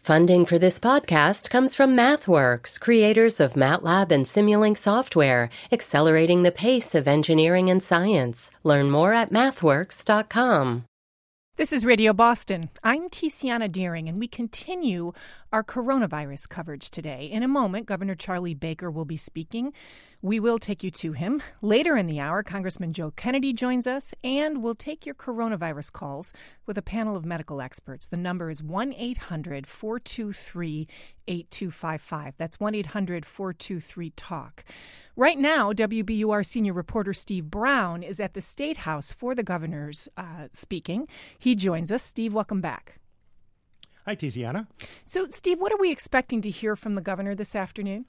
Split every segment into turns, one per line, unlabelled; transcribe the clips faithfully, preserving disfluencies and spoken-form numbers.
Funding for this podcast comes from MathWorks, creators of MATLAB and Simulink software, accelerating the pace of engineering and science. Learn more at mathworks dot com.
This is Radio Boston. I'm Tiziana Deering, and we continue our coronavirus coverage today. In a moment, Governor Charlie Baker will be speaking. We will take you to him. Later in the hour, Congressman Joe Kennedy joins us, and we'll take your coronavirus calls with a panel of medical experts. The number is one eight hundred four two three eight two five five. That's one eight hundred four two three talk. Right now, W B U R senior reporter Steve Brown is at the State House for the governor's uh, speaking. He joins us. Steve, welcome back.
Hi, Tiziana.
So, Steve, what are we expecting to hear from the governor this afternoon?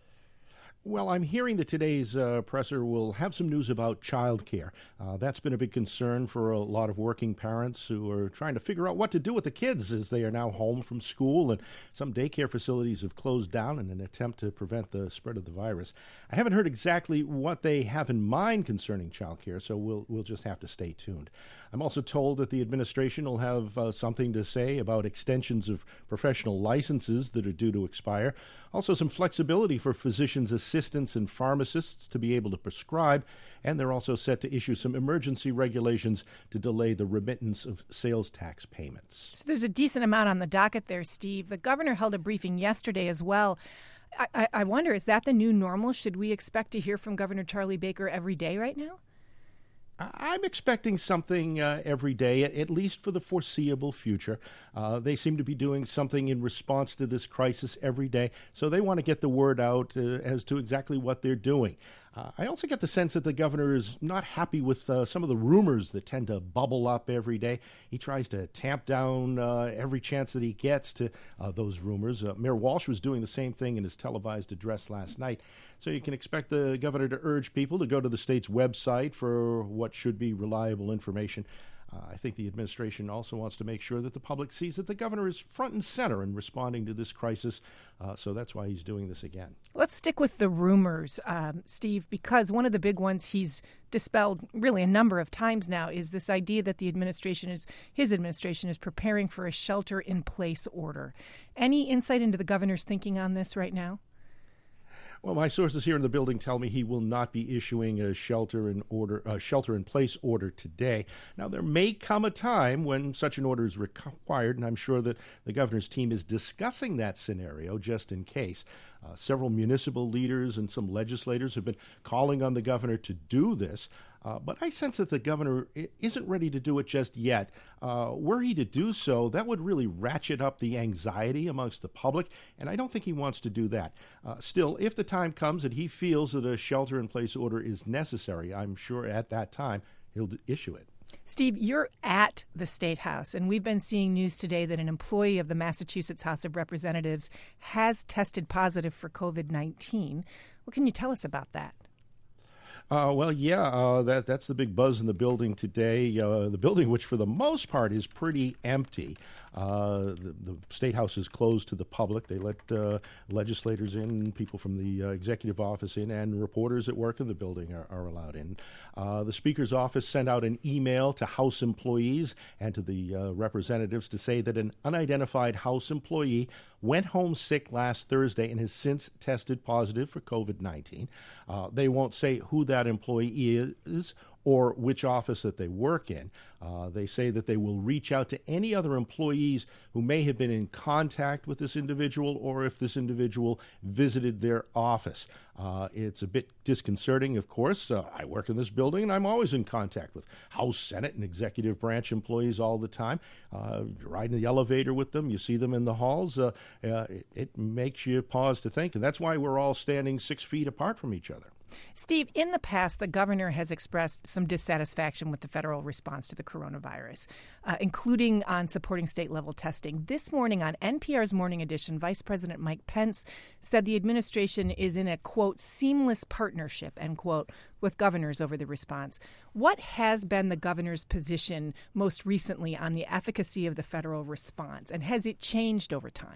Well, I'm hearing that today's uh, presser will have some news about childcare. Uh, that's been a big concern for a lot of working parents who are trying to figure out what to do with the kids as they are now home from school, and some daycare facilities have closed down in an attempt to prevent the spread of the virus. I haven't heard exactly what they have in mind concerning childcare, so we'll we'll just have to stay tuned. I'm also told that the administration will have uh, something to say about extensions of professional licenses that are due to expire. Also, some flexibility for physicians' assistants and pharmacists to be able to prescribe, and they're also set to issue some emergency regulations to delay the remittance of sales tax payments.
So there's a decent amount on the docket there, Steve. The governor held a briefing yesterday as well. I, I, I wonder, is that the new normal? Should we expect to hear from Governor Charlie Baker every day right now?
I'm expecting something uh, every day, at least for the foreseeable future. Uh, they seem to be doing something in response to this crisis every day, so they want to get the word out uh, as to exactly what they're doing. Uh, I also get the sense that the governor is not happy with uh, some of the rumors that tend to bubble up every day. He tries to tamp down uh, every chance that he gets to uh, those rumors. Uh, Mayor Walsh was doing the same thing in his televised address last night. So you can expect the governor to urge people to go to the state's website for what should be reliable information. Uh, I think the administration also wants to make sure that the public sees that the governor is front and center in responding to this crisis. Uh, so that's why he's doing this again.
Let's stick with the rumors, um, Steve, because one of the big ones he's dispelled really a number of times now is this idea that the administration is, his administration is preparing for a shelter-in-place order. Any insight into the governor's thinking on this right now?
Well, my sources here in the building tell me he will not be issuing a shelter in order, a shelter-in-place order today. Now, there may come a time when such an order is required, and I'm sure that the governor's team is discussing that scenario just in case. Uh, several municipal leaders and some legislators have been calling on the governor to do this, uh, but I sense that the governor isn't ready to do it just yet. Uh, were he to do so, that would really ratchet up the anxiety amongst the public, and I don't think he wants to do that. Uh, still, if the time comes that he feels that a shelter-in-place order is necessary, I'm sure at that time he'll d- issue it.
Steve, you're at the State House, and we've been seeing news today that an employee of the Massachusetts House of Representatives has tested positive for covid nineteen. What can you tell us about that?
Uh, well, yeah, uh, that that's the big buzz in the building today. Uh, the building, which for the most part is pretty empty. Uh, the, the State House is closed to the public. They let uh, legislators in, people from the uh, executive office in, and reporters that work in the building are, are allowed in. Uh, the Speaker's office sent out an email to House employees and to the uh, representatives to say that an unidentified House employee went home sick last Thursday and has since tested positive for covid nineteen. Uh, they won't say who that employee is or which office that they work in. Uh, they say that they will reach out to any other employees who may have been in contact with this individual or if this individual visited their office. Uh, it's a bit disconcerting, of course. Uh, I work in this building, and I'm always in contact with House, Senate, and executive branch employees all the time. Uh, you ride in the elevator with them. You see them in the halls. Uh, uh, it, it makes you pause to think, and that's why we're all standing six feet apart from each other.
Steve, in the past, the governor has expressed some dissatisfaction with the federal response to the coronavirus, uh, including on supporting state-level testing. This morning on N P R's Morning Edition, Vice President Mike Pence said the administration is in a, quote, seamless partnership, end quote, with governors over the response. What has been the governor's position most recently on the efficacy of the federal response, and has it changed over time?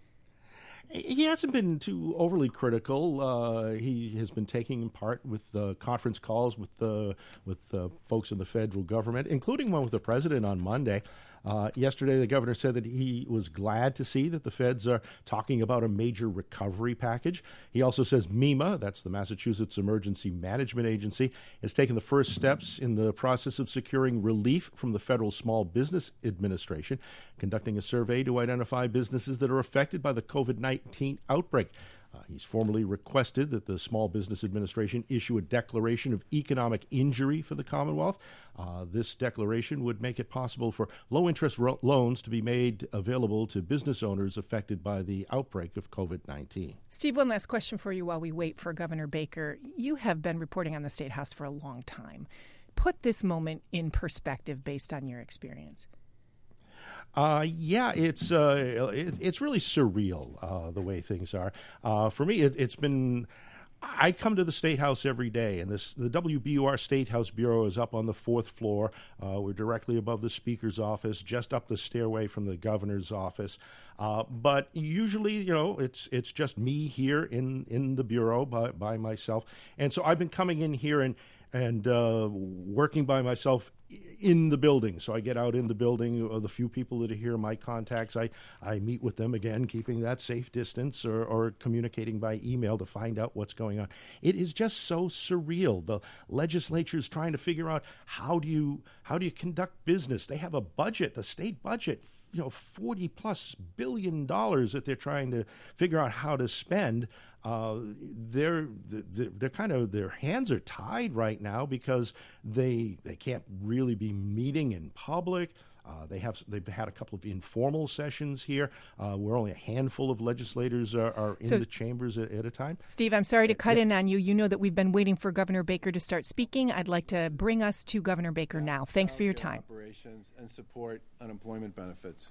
He hasn't been too overly critical. Uh, he has been taking part with uh, conference calls with uh, with uh, folks in the federal government, including one with the president on Monday. Uh, yesterday, the governor said that he was glad to see that the feds are talking about a major recovery package. He also says MEMA, that's the Massachusetts Emergency Management Agency, has taken the first steps in the process of securing relief from the Federal Small Business Administration, conducting a survey to identify businesses that are affected by the COVID nineteen outbreak. Uh, he's formally requested that the Small Business Administration issue a declaration of economic injury for the Commonwealth. Uh, this declaration would make it possible for low-interest ro- loans to be made available to business owners affected by the outbreak of COVID nineteen.
Steve, one last question for you while we wait for Governor Baker. You have been reporting on the State House for a long time. Put this moment in perspective based on your experience.
Uh, yeah, it's uh, it, it's really surreal uh, the way things are. Uh, for me, it, it's been. I come to the State House every day, and this the W B U R State House Bureau is up on the fourth floor. Uh, we're directly above the Speaker's office, just up the stairway from the Governor's office. Uh, but usually, you know, it's it's just me here in, in the Bureau by, by myself. And so I've been coming in here and and uh, working by myself in the building. So I get out in the building. Uh, the few people that are here, my contacts, I, I meet with them again, keeping that safe distance or, or communicating by email to find out what's going on. It is just so surreal. The legislature is trying to figure out how do you how do you conduct business. They have a budget, the state budget, you know, forty plus billion dollars that they're trying to figure out how to spend. Uh, they're they're kind of their hands are tied right now because they they can't really be meeting in public. Uh, they have they've had a couple of informal sessions here uh, where only a handful of legislators are, are in so, the chambers at, at a time.
Steve, I'm sorry to cut yeah. in on you. You know that we've been waiting for Governor Baker to start speaking. I'd like to bring us to Governor Baker now. Thanks for your time.
Operations and support unemployment benefits.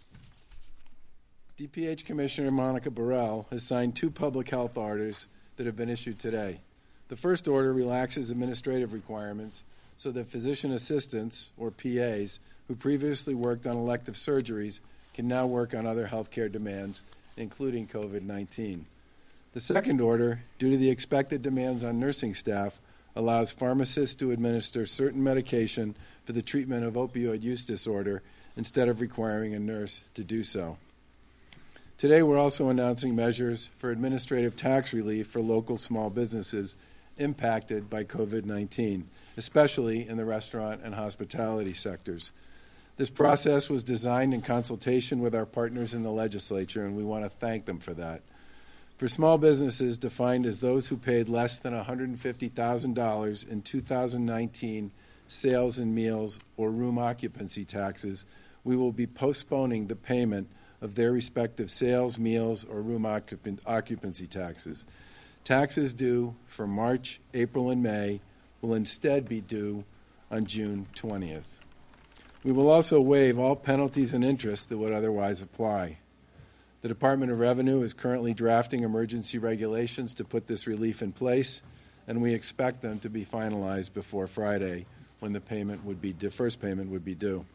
D P H Commissioner Monica Burrell has signed two public health orders that have been issued today. The first order relaxes administrative requirements so that physician assistants, or P As, who previously worked on elective surgeries can now work on other health care demands, including COVID nineteen. The second order, due to the expected demands on nursing staff, allows pharmacists to administer certain medication for the treatment of opioid use disorder instead of requiring a nurse to do so. Today, we're also announcing measures for administrative tax relief for local small businesses impacted by COVID nineteen, especially in the restaurant and hospitality sectors. This process was designed in consultation with our partners in the legislature, and we want to thank them for that. For small businesses defined as those who paid less than one hundred fifty thousand dollars in two thousand nineteen sales and meals or room occupancy taxes, we will be postponing the payment of their respective sales, meals, or room occup- occupancy taxes. Taxes due for March, April, and May will instead be due on June twentieth. We will also waive all penalties and interest that would otherwise apply. The Department of Revenue is currently drafting emergency regulations to put this relief in place, and we expect them to be finalized before Friday, when the payment would be the first payment would be due.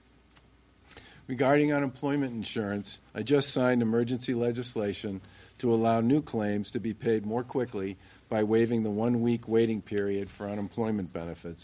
Regarding unemployment insurance, I just signed emergency legislation to allow new claims to be paid more quickly by waiving the one-week waiting period for unemployment benefits.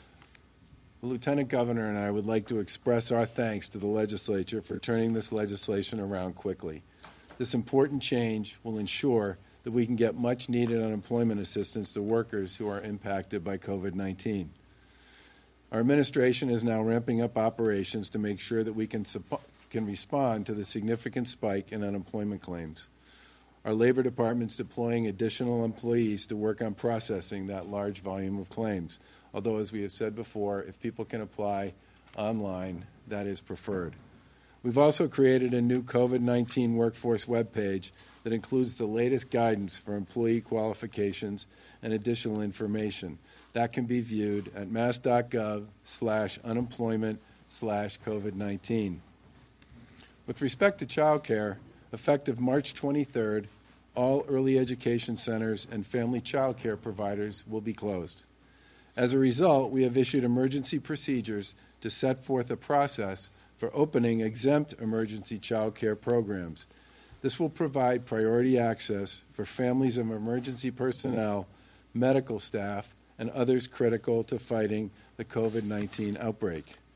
The Lieutenant Governor and I would like to express our thanks to the legislature for turning this legislation around quickly. This important change will ensure that we can get much-needed unemployment assistance to workers who are impacted by COVID nineteen. Our administration is now ramping up operations to make sure that we can, supp- can respond to the significant spike in unemployment claims. Our Labor Department is deploying additional employees to work on processing that large volume of claims. Although, as we have said before, if people can apply online, that is preferred. We've also created a new COVID nineteen workforce webpage that includes the latest guidance for employee qualifications and additional information. That can be viewed at mass.gov slash unemployment slash COVID nineteen. With respect to child care, effective March twenty-third, all early education centers and family child care providers will be closed. As a result, we have issued emergency procedures to set forth a process for opening exempt emergency child care programs. This will provide priority access for families of emergency personnel, medical staff, and others critical to fighting the COVID nineteen outbreak.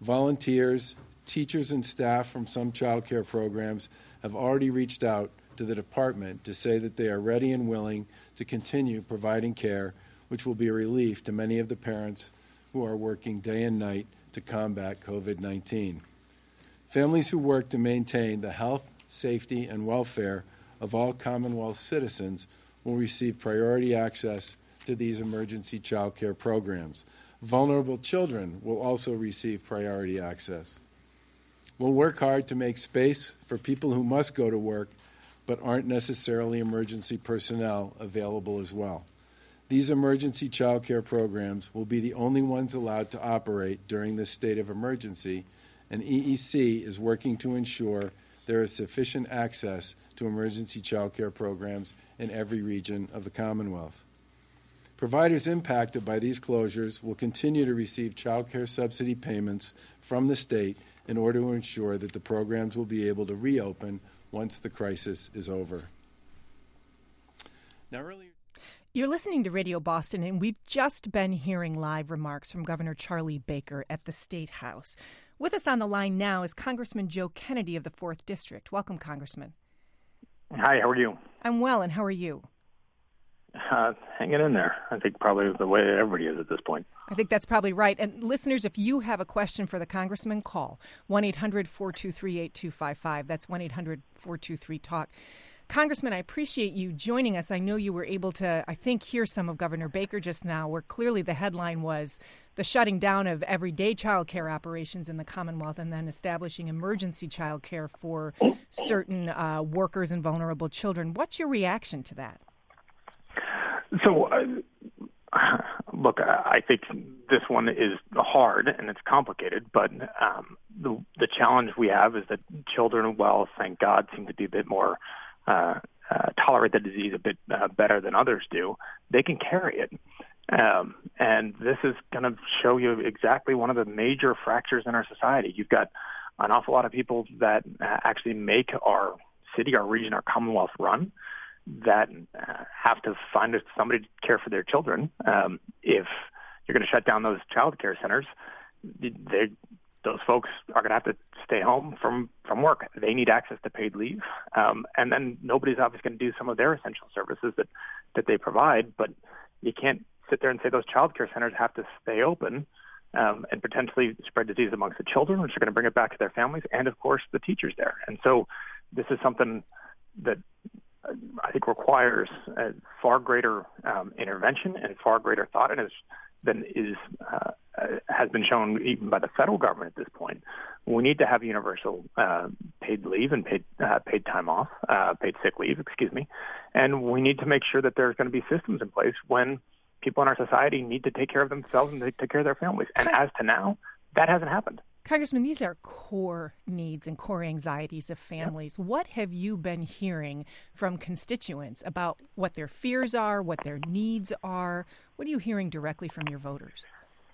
Volunteers, teachers, and staff from some child care programs have already reached out to the department to say that they are ready and willing to continue providing care, which will be a relief to many of the parents who are working day and night to combat COVID nineteen. Families who work to maintain the health, safety, and welfare of all Commonwealth citizens will receive priority access to these emergency child care programs. Vulnerable children will also receive priority access. We'll work hard to make space for people who must go to work but aren't necessarily emergency personnel available as well. These emergency child care programs will be the only ones allowed to operate during this state of emergency, and E E C is working to ensure there is sufficient access to emergency child care programs in every region of the Commonwealth. Providers impacted by these closures will continue to receive child care subsidy payments from the state in order to ensure that the programs will be able to reopen once the crisis is over. Now, earlier.
You're listening to Radio Boston, and we've just been hearing live remarks from Governor Charlie Baker at the State House. With us on the line now is Congressman Joe Kennedy of the fourth District. Welcome, Congressman.
Hi, how are you?
I'm well, and how are you?
Uh, hanging in there. I think probably the way everybody is at this point.
I think that's probably right. And listeners, if you have a question for the Congressman, call one eight hundred four two three eight two five five. That's one eight hundred four two three talk. Congressman, I appreciate you joining us. I know you were able to, I think, hear some of Governor Baker just now, where clearly the headline was the shutting down of everyday child care operations in the Commonwealth and then establishing emergency child care for certain uh, workers and vulnerable children. What's your reaction to that?
So, uh, look, I think this one is hard and it's complicated, but um, the, the challenge we have is that children, well, thank God, seem to be a bit more Uh, uh, tolerate the disease a bit uh, better than others do. They can carry it. Um, and this is going to show you exactly one of the major fractures in our society. You've got an awful lot of people that uh, actually make our city, our region, our Commonwealth run that uh, have to find somebody to care for their children. Um, if you're going to shut down those child care centers, they those folks are going to have to stay home from, from work. They need access to paid leave. Um, and then nobody's obviously going to do some of their essential services that, that they provide, but you can't sit there and say those child care centers have to stay open um, and potentially spread disease amongst the children, which are going to bring it back to their families, and, of course, the teachers there. And so this is something that I think requires a far greater um, intervention and far greater thought, and is than is uh, has been shown even by the federal government at this point. We need to have universal uh, paid leave and paid uh, paid time off, uh, paid sick leave, excuse me, and we need to make sure that there's going to be systems in place when people in our society need to take care of themselves and they take care of their families. And as to now, that hasn't happened.
Congressman, these are core needs and core anxieties of families. Yep. What have you been hearing from constituents about what their fears are, what their needs are? What are you hearing directly from your voters?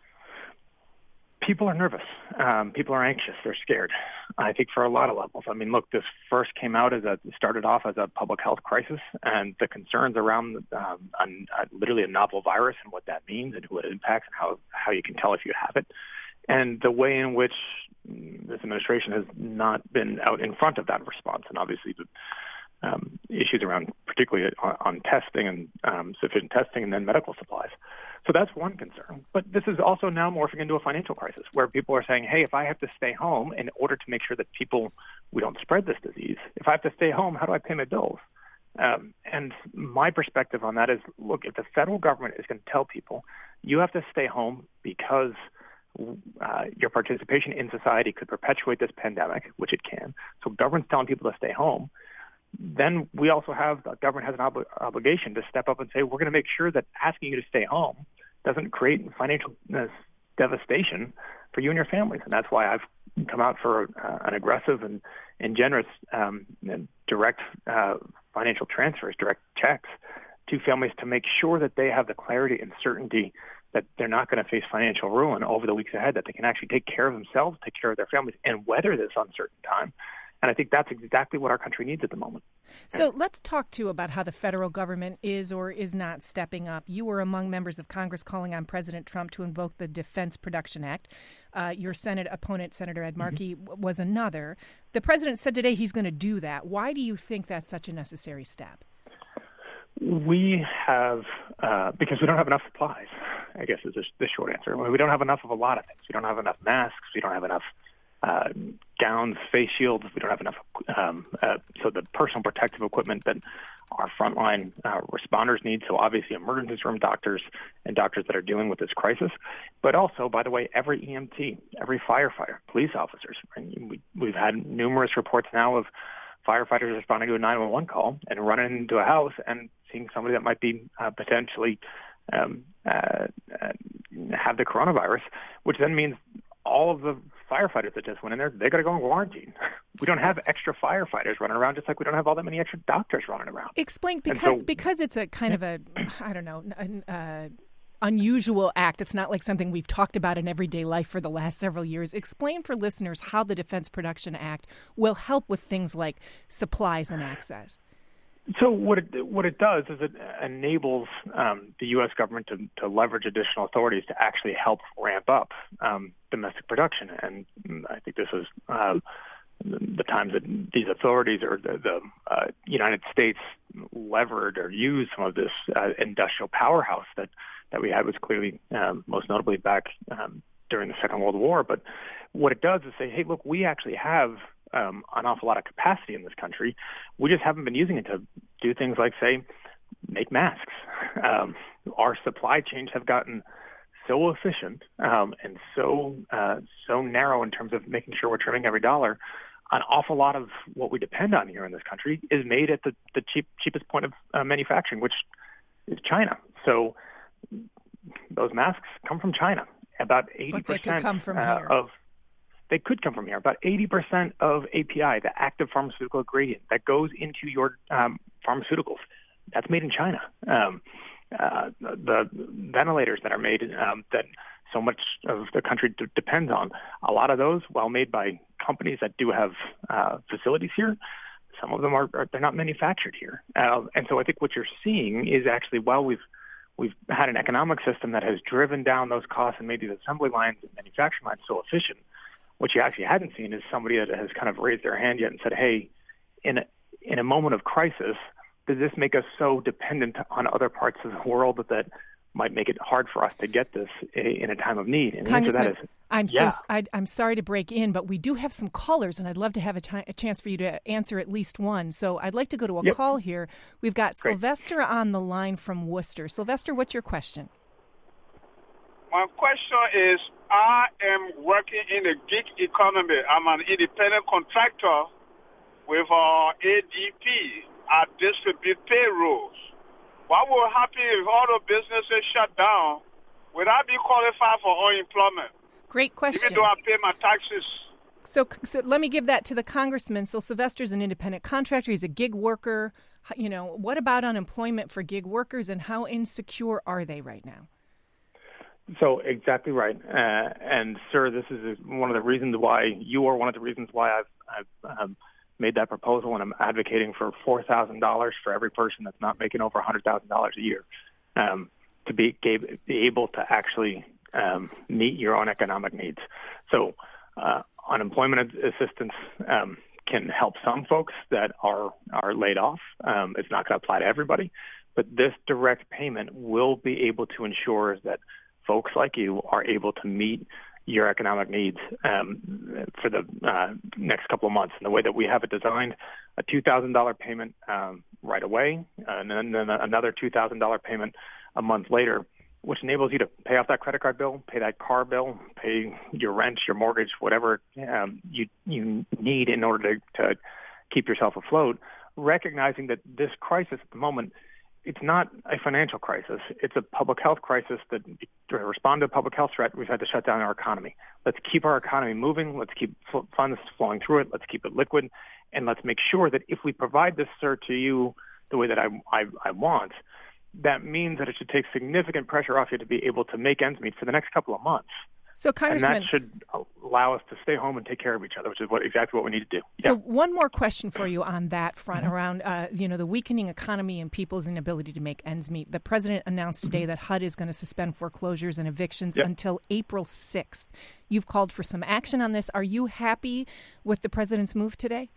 People are nervous. Um, people are anxious. They're scared. I think for a lot of levels. I mean, look, this first came out as a started off as a public health crisis, and the concerns around um, an, uh, literally a novel virus and what that means and who it impacts and how how you can tell if you have it. And the way in which this administration has not been out in front of that response, and obviously the um, issues around particularly on, on testing and um, sufficient testing and then medical supplies. So that's one concern. But this is also now morphing into a financial crisis where people are saying, hey, if I have to stay home in order to make sure that people, we don't spread this disease, if I have to stay home, how do I pay my bills? Um, and my perspective on that is, look, if the federal government is going to tell people you have to stay home because Uh, your participation in society could perpetuate this pandemic, which it can. So government's telling people to stay home. Then we also have, the government has an ob- obligation to step up and say, we're going to make sure that asking you to stay home doesn't create financial uh, devastation for you and your families. And that's why I've come out for uh, an aggressive and, and generous um, and direct uh, financial transfers, direct checks to families to make sure that they have the clarity and certainty that they're not going to face financial ruin over the weeks ahead, that they can actually take care of themselves, take care of their families, and weather this uncertain time. And I think that's exactly what our country needs at the moment.
So let's talk, too, about how the federal government is or is not stepping up. You were among members of Congress calling on President Trump to invoke the Defense Production Act. Uh, your Senate opponent, Senator Ed Markey, mm-hmm. was another. The president said today he's going to do that. Why do you think that's such a necessary step?
We have, uh, because we don't have enough supplies, I guess is the short answer. We don't have enough of a lot of things. We don't have enough masks. We don't have enough uh, gowns, face shields. We don't have enough. Um, uh, so the personal protective equipment that our frontline uh, responders need. So obviously emergency room doctors and doctors that are dealing with this crisis. But also, by the way, every E M T, every firefighter, police officers. And we, we've had numerous reports now of firefighters responding to a nine one one call and running into a house and seeing somebody that might be uh, potentially um, uh, uh, have the coronavirus, which then means all of the firefighters that just went in there, they got to go in quarantine. We don't have extra firefighters running around, just like we don't have all that many extra doctors running around.
Explain, because so, because it's a kind of a, I don't know, an, uh, unusual act. It's not like something we've talked about in everyday life for the last several years. Explain for listeners how the Defense Production Act will help with things like supplies and access.
So what it what it does is it enables um, the U S government to, to leverage additional authorities to actually help ramp up um, domestic production. And I think this is uh, the times that these authorities or the, the uh, United States levered or used some of this uh, industrial powerhouse that, that we had was clearly um, most notably back um, during the Second World War. But what it does is say, hey, look, we actually have Um, an awful lot of capacity in this country. We just haven't been using it to do things like, say, make masks. Um, our supply chains have gotten so efficient um, and so uh, so narrow in terms of making sure we're trimming every dollar. An awful lot of what we depend on here in this country is made at the, the cheap, cheapest point of uh, manufacturing, which is China. So those masks come from China. About eighty percent
but they could come from
uh,
here.
of They could come from here. About eighty percent of A P I, the active pharmaceutical ingredient that goes into your um, pharmaceuticals, that's made in China. Um, uh, the ventilators that are made um, that so much of the country d- depends on, a lot of those, while made by companies that do have uh, facilities here, some of them are, are they're not manufactured here. Uh, and so I think what you're seeing is actually, while we've we've had an economic system that has driven down those costs and made these assembly lines and manufacturing lines so efficient, what you actually hadn't seen is somebody that has kind of raised their hand yet and said, hey, in a, in a moment of crisis, does this make us so dependent on other parts of the world that, that might make it hard for us to get this in a time of need? And the answer to that is,
I'm,
yeah.
so, I, I'm sorry to break in, but we do have some callers, and I'd love to have a, t- a chance for you to answer at least one. So I'd like to go to a
yep.
call here. We've got
Great.
Sylvester on the line from Worcester. Sylvester, what's your question?
My question is, I am working in the gig economy. I'm an independent contractor with our A D P. I distribute payrolls. What will happen if all the businesses shut down? Would I be qualified for unemployment?
Great question.
Even though I pay my taxes.
So, so let me give that to the congressman. So Sylvester's an independent contractor. He's a gig worker. You know, what about unemployment for gig workers, and how insecure are they right now?
So exactly right. Uh, and, sir, this is one of the reasons why you are one of the reasons why I've, I've um, made that proposal, and I'm advocating for four thousand dollars for every person that's not making over one hundred thousand dollars a year um, to be, be able to actually um, meet your own economic needs. So uh, unemployment assistance um, can help some folks that are, are laid off. Um, it's not going to apply to everybody. But this direct payment will be able to ensure that folks like you are able to meet your economic needs um, for the uh, next couple of months. And the way that we have it designed, a two thousand dollars payment um, right away, and then, then another two thousand dollars payment a month later, which enables you to pay off that credit card bill, pay that car bill, pay your rent, your mortgage, whatever um, you you need in order to, to keep yourself afloat, recognizing that this crisis at the moment, it's not a financial crisis. It's a public health crisis that, to respond to a public health threat, we've had to shut down our economy. Let's keep our economy moving. Let's keep funds flowing through it. Let's keep it liquid. And let's make sure that if we provide this, sir, to you the way that I, I, I want, that means that it should take significant pressure off you to be able to make ends meet for the next couple of months.
So, Congressman,
and that should allow us to stay home and take care of each other, which is what exactly what we need to do.
So,
yeah.
one more question for you on that front
Mm-hmm.
around, uh, you know, the weakening economy and people's inability to make ends meet. The president announced today mm-hmm. that H U D is going to suspend foreclosures and evictions yep. until April sixth. You've called for some action on this. Are you happy with the president's move today?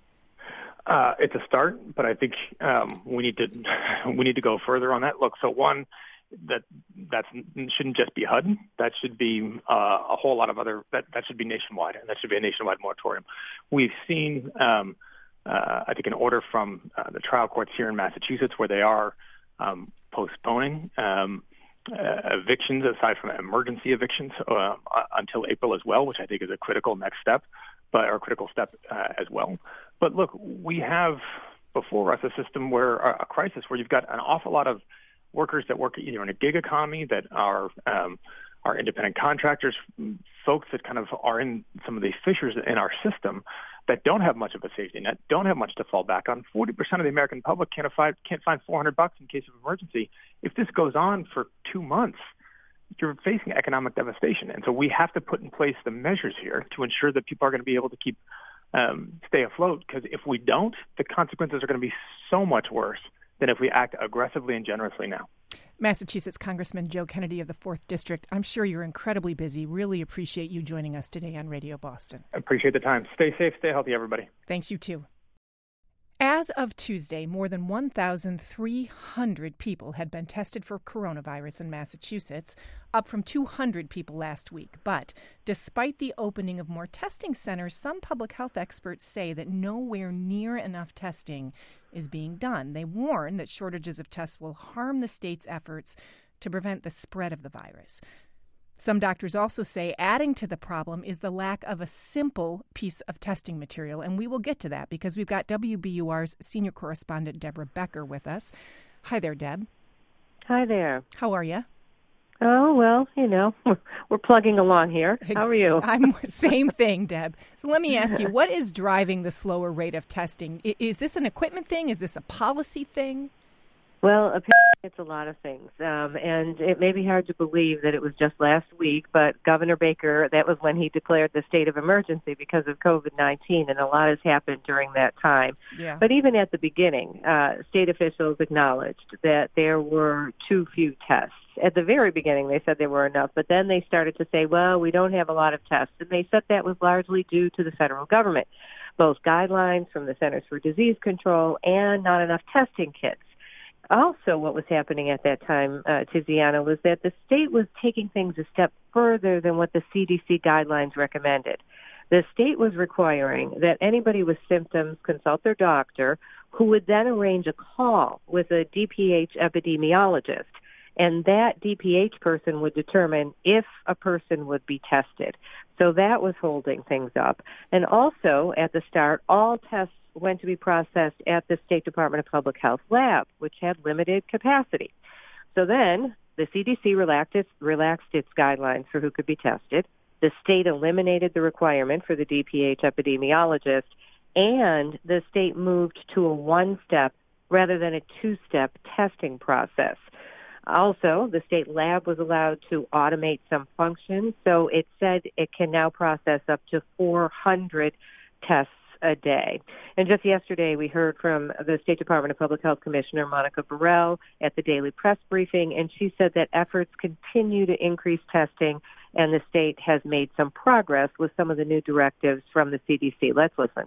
Uh, it's a start, but I think um, we need to we need to go further on that. Look, so one. That that shouldn't just be H U D. That should be uh, a whole lot of other. That, that should be nationwide, and that should be a nationwide moratorium. We've seen, um, uh, I think, an order from uh, the trial courts here in Massachusetts where they are um, postponing um, uh, evictions, aside from emergency evictions, uh, until April as well, which I think is a critical next step, but or a critical step uh, as well. But look, we have before us a system where a crisis where you've got an awful lot of workers that work either in a gig economy, that are um, are independent contractors, folks that kind of are in some of these fissures in our system that don't have much of a safety net, don't have much to fall back on. forty percent of the American public can't find, can't find four hundred bucks in case of emergency. If this goes on for two months, you're facing economic devastation. And so we have to put in place the measures here to ensure that people are going to be able to keep um, stay afloat, because if we don't, the consequences are going to be so much worse than if we act aggressively and generously now.
Massachusetts Congressman Joe Kennedy of the fourth District, I'm sure you're incredibly busy. Really appreciate you joining us today on Radio Boston.
I appreciate the time. Stay safe, stay healthy, everybody.
Thanks, you too. As of Tuesday, more than one thousand three hundred people had been tested for coronavirus in Massachusetts, up from two hundred people last week. But despite the opening of more testing centers, some public health experts say that nowhere near enough testing is being done. They warn that shortages of tests will harm the state's efforts to prevent the spread of the virus. Some doctors also say adding to the problem is the lack of a simple piece of testing material. And we will get to that because we've got W B U R's senior correspondent Deborah Becker with us. Hi there, Deb.
Hi there.
How are you?
Oh, well, you know, we're, we're plugging along here. How are you?
I'm same thing, Deb. So let me ask you, what is driving the slower rate of testing? Is this an equipment thing? Is this a policy thing?
Well, apparently it's a lot of things, um, and it may be hard to believe that it was just last week, but Governor Baker, that was when he declared the state of emergency because of COVID nineteen, and a lot has happened during that time.
Yeah.
But even at the beginning, uh, state officials acknowledged that there were too few tests. At the very beginning, they said there were enough, but then they started to say, well, we don't have a lot of tests, and they said that was largely due to the federal government, both guidelines from the Centers for Disease Control and not enough testing kits. Also, what was happening at that time, uh, Tiziana, was that the state was taking things a step further than what the C D C guidelines recommended. The state was requiring that anybody with symptoms consult their doctor, who would then arrange a call with a D P H epidemiologist. And that D P H person would determine if a person would be tested. So that was holding things up. And also, at the start, all tests went to be processed at the State Department of Public Health lab, which had limited capacity. So then the C D C relaxed its, relaxed its guidelines for who could be tested. The state eliminated the requirement for the D P H epidemiologist, and the state moved to a one-step rather than a two-step testing process. Also, the state lab was allowed to automate some functions, so it said it can now process up to four hundred tests a day. And just yesterday, we heard from the State Department of Public Health Commissioner Monica Burrell at the daily press briefing, and she said that efforts continue to increase testing, and the state has made some progress with some of the new directives from the C D C. Let's listen.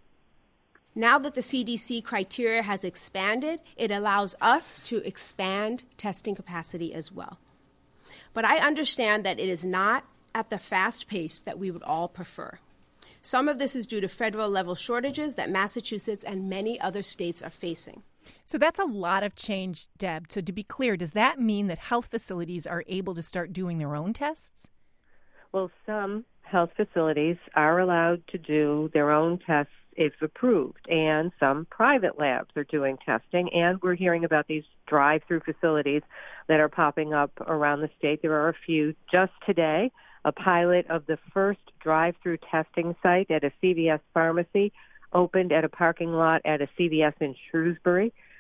Now that the C D C criteria has expanded, it allows us to expand testing capacity as well. But I understand that it is not at the fast pace that we would all prefer. Some of this is due to federal level shortages that Massachusetts and many other states are facing.
So that's a lot of change, Deb. So to be clear, does that mean that health facilities are able to start doing their own tests?
Well, some health facilities are allowed to do their own tests if approved, and some private labs are doing testing, and we're hearing about these drive-through facilities that are popping up around the state. There are a few. Just today, a pilot of the first drive-through testing site at a C V S pharmacy opened at a parking lot at a C V S in Shrewsbury.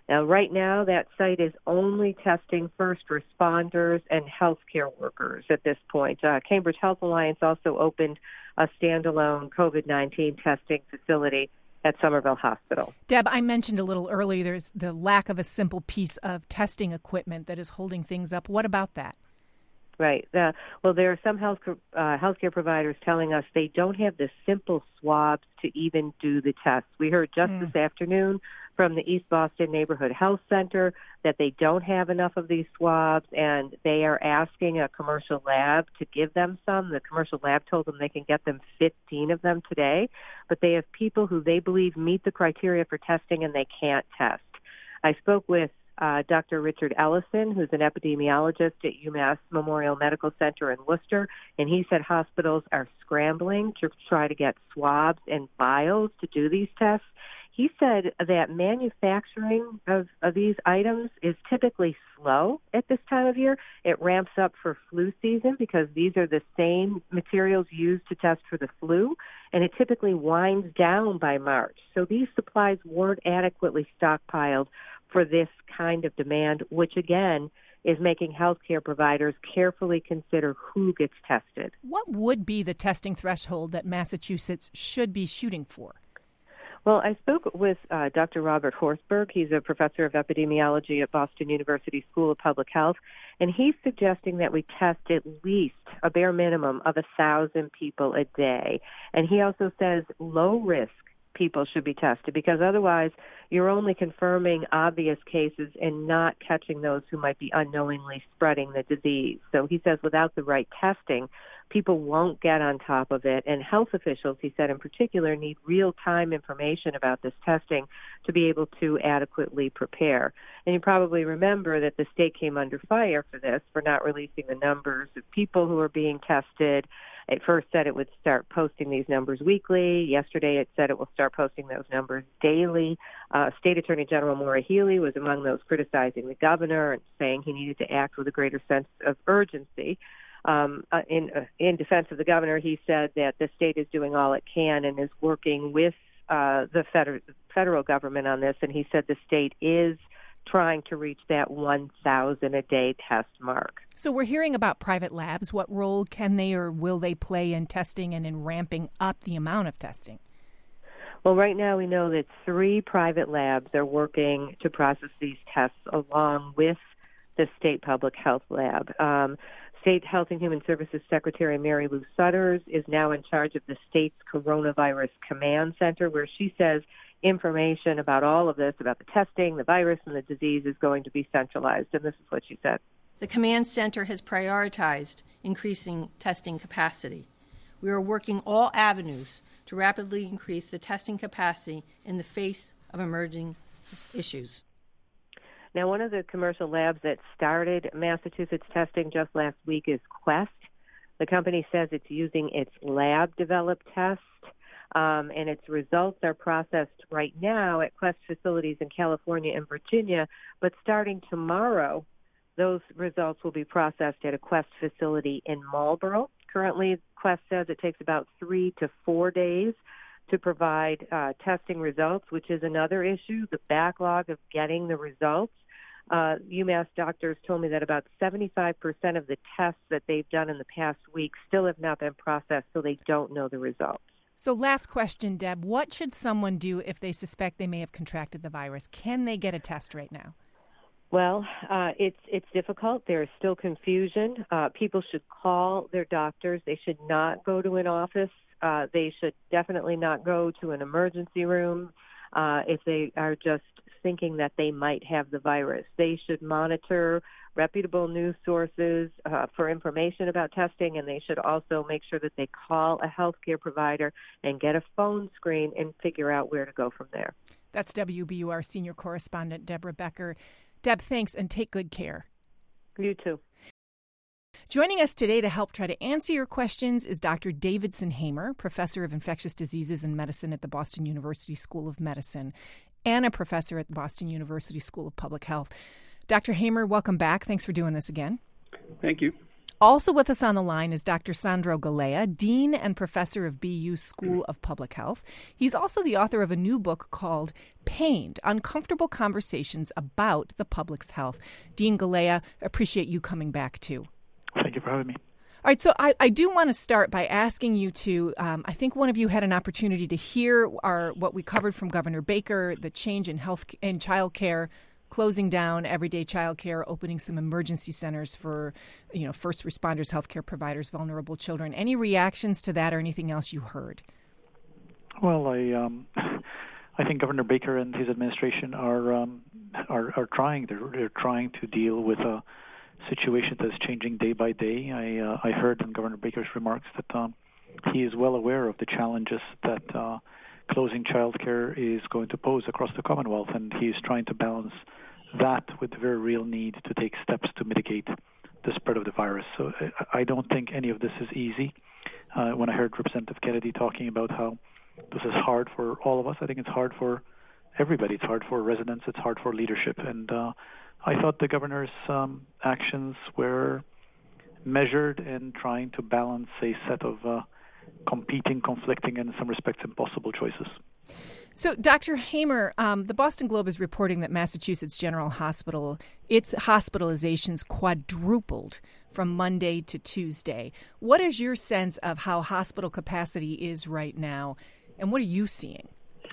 Now, right now, that site is only testing first responders and healthcare workers at this point. Uh, Cambridge Health Alliance also opened a standalone COVID nineteen testing facility at Somerville Hospital.
Deb, I mentioned a little earlier there's the lack of a simple piece of testing equipment that is holding things up. What about that?
Right. Uh, well, there are some health uh, healthcare providers telling us they don't have the simple swabs to even do the tests. We heard just mm. this afternoon from the East Boston Neighborhood Health Center that they don't have enough of these swabs, and they are asking a commercial lab to give them some. The commercial lab told them they can get them fifteen of them today, but they have people who they believe meet the criteria for testing and they can't test. I spoke with Uh, Doctor Richard Ellison, who's an epidemiologist at UMass Memorial Medical Center in Worcester, and he said hospitals are scrambling to try to get swabs and vials to do these tests. He said that manufacturing of, of these items is typically slow at this time of year. It ramps up for flu season because these are the same materials used to test for the flu, and it typically winds down by March. So these supplies weren't adequately stockpiled for this kind of demand, which again is making healthcare providers carefully consider who gets tested.
What would be the testing threshold that Massachusetts should be shooting for?
Well, I spoke with uh, Doctor Robert Horsberg. He's a professor of epidemiology at Boston University School of Public Health, and he's suggesting that we test at least a bare minimum of one thousand people a day. And he also says low-risk people should be tested because otherwise you're only confirming obvious cases and not catching those who might be unknowingly spreading the disease. So he says without the right testing, people won't get on top of it. And health officials, he said in particular, need real-time information about this testing to be able to adequately prepare. And you probably remember that the state came under fire for this, for not releasing the numbers of people who are being tested. It first said it would start posting these numbers weekly. Yesterday it said it will start posting those numbers daily. Uh, State Attorney General Maura Healey was among those criticizing the governor and saying he needed to act with a greater sense of urgency. Um, uh, in uh, in defense of the governor, he said that the state is doing all it can and is working with uh, the federal federal government on this. And he said the state is trying to reach that one thousand a day test mark.
So we're hearing about private labs. What role can they or will they play in testing and in ramping up the amount of testing?
Well, right now we know that three private labs are working to process these tests along with the state public health lab. Um, State Health and Human Services Secretary Mary Lou Sutters is now in charge of the state's coronavirus command center, where she says information about all of this, about the testing, the virus, and the disease is going to be centralized. And this is what she said.
The command center has prioritized increasing testing capacity. We are working all avenues to rapidly increase the testing capacity in the face of emerging issues.
Now, one of the commercial labs that started Massachusetts testing just last week is Quest. The company says it's using its lab-developed test, um, and its results are processed right now at Quest facilities in California and Virginia, but starting tomorrow, those results will be processed at a Quest facility in Marlborough. Currently, Quest says it takes about three to four days to provide uh, testing results, which is another issue, the backlog of getting the results. Uh, UMass doctors told me that about seventy-five percent of the tests that they've done in the past week still have not been processed, so they don't know the results.
So last question, Deb. What should someone do if they suspect they may have contracted the virus? Can they get a test right now?
Well, uh, it's it's difficult. There is still confusion. Uh, people should call their doctors. They should not go to an office. Uh, they should definitely not go to an emergency room uh, if they are just thinking that they might have the virus. They should monitor reputable news sources uh, for information about testing, and they should also make sure that they call a healthcare provider and get a phone screen and figure out where to go from there.
That's W B U R senior correspondent Deborah Becker. Deb, thanks, and take good care.
You too.
Joining us today to help try to answer your questions is Doctor Davidson Hamer, professor of infectious diseases and medicine at the Boston University School of Medicine and a professor at the Boston University School of Public Health. Doctor Hamer, welcome back. Thanks for doing this again.
Thank you.
Also with us on the line is Doctor Sandro Galea, Dean and Professor of B U School of Public Health. He's also the author of a new book called Pained, Uncomfortable Conversations About the Public's Health. Dean Galea, appreciate you coming back too.
Thank you for having me.
All right, so I, I do want to start by asking you to, um, I think one of you had an opportunity to hear our what we covered from Governor Baker, the change in health in child care, closing down everyday child care, opening some emergency centers for, you know, first responders, healthcare providers, vulnerable children. Any reactions to that or anything else you heard?
Well, I um, I think Governor Baker and his administration are um, are, are trying. They're, they're trying to deal with a situation that's changing day by day. I uh, I heard in Governor Baker's remarks that um, he is well aware of the challenges that uh, closing childcare is going to pose across the Commonwealth, and he is trying to balance that with the very real need to take steps to mitigate the spread of the virus. So I don't think any of this is easy. Uh, when I heard Representative Kennedy talking about how this is hard for all of us, I think it's hard for everybody. It's hard for residents. It's hard for leadership. And uh, I thought the governor's um, actions were measured and trying to balance a set of uh, competing, conflicting, and in some respects impossible choices.
So, Doctor Hamer, um, the Boston Globe is reporting that Massachusetts General Hospital, its hospitalizations quadrupled from Monday to Tuesday. What is your sense of how hospital capacity is right now, and what are you seeing?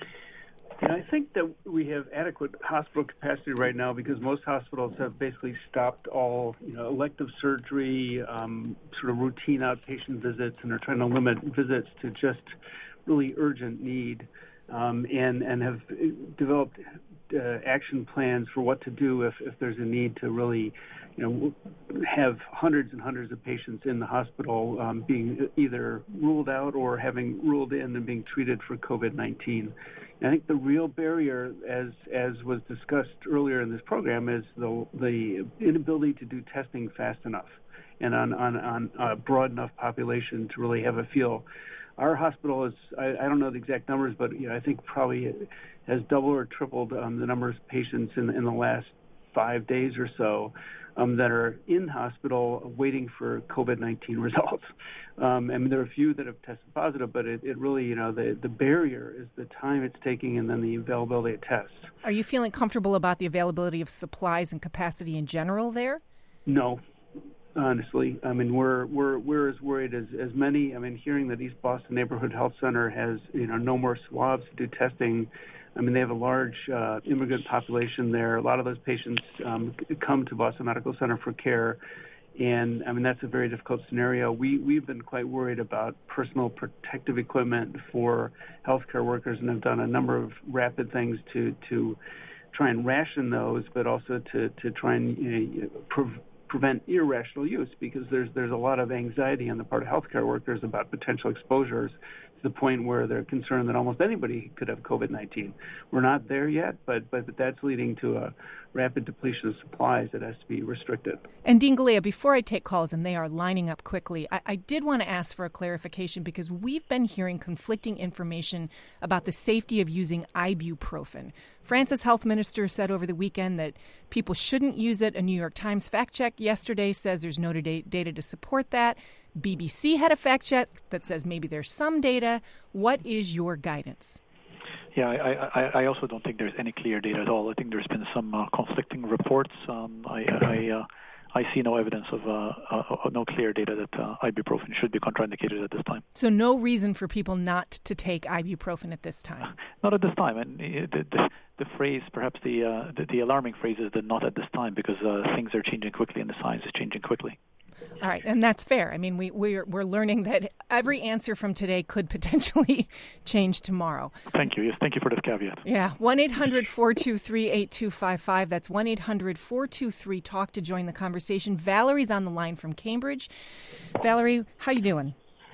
And I think that we have adequate hospital capacity right now because most hospitals have basically stopped all, you know, elective surgery, um, sort of routine outpatient visits, and are trying to limit visits to just really urgent need. Um, and, and have developed uh, action plans for what to do if, if there's a need to really, you know, have hundreds and hundreds of patients in the hospital um, being either ruled out or having ruled in and being treated for COVID nineteen. And I think the real barrier, as as was discussed earlier in this program, is the the inability to do testing fast enough and on, on, on a broad enough population to really have a feel. Our hospital is, I, I don't know the exact numbers, but you know, I think probably has doubled or tripled um, the number of patients in, in the last five days or so um, that are in hospital waiting for COVID nineteen results. Um, I mean, there are a few that have tested positive, but it, it really, you know, the, the barrier is the time it's taking and then the availability of tests.
Are you feeling comfortable about the availability of supplies and capacity in general there?
No. Honestly, I mean, we're we're we're as worried as, as many. I mean, hearing that East Boston Neighborhood Health Center has, you know, no more swabs to do testing. I mean, they have a large uh, immigrant population there. A lot of those patients um, come to Boston Medical Center for care, and I mean that's a very difficult scenario. We we've been quite worried about personal protective equipment for healthcare workers, and have done a number of rapid things to to try and ration those, but also to to try and you know, prov- prevent irrational use, because there's there's a lot of anxiety on the part of healthcare workers about potential exposures to the point where they're concerned that almost anybody could have COVID nineteen. We're not there yet, but but that's leading to a rapid depletion of supplies that has to be restricted.
And Dean Galea, before I take calls, and they are lining up quickly, I, I did want to ask for a clarification because we've been hearing conflicting information about the safety of using ibuprofen. France's health minister said over the weekend that people shouldn't use it. A New York Times fact check yesterday says there's no data to support that. B B C had a fact check that says maybe there's some data. What is your guidance?
Yeah, I, I, I also don't think there's any clear data at all. I think there's been some uh, conflicting reports. Um, I I, uh, I see no evidence of uh, uh, no clear data that uh, ibuprofen should be contraindicated at this time.
So no reason for people not to take ibuprofen at this time?
Not at this time. And the, the, the phrase, perhaps the, uh, the the alarming phrase is that not at this time, because uh, things are changing quickly and the science is changing quickly.
All right, and that's fair. I mean, we, we're, we're learning that every answer from today could potentially change tomorrow.
Thank you. Yes, thank you for this caveat.
Yeah, one eight hundred four two three eight two five five. That's one eight hundred four two three talk to join the conversation. Valerie's on the line from Cambridge. Valerie, how you doing?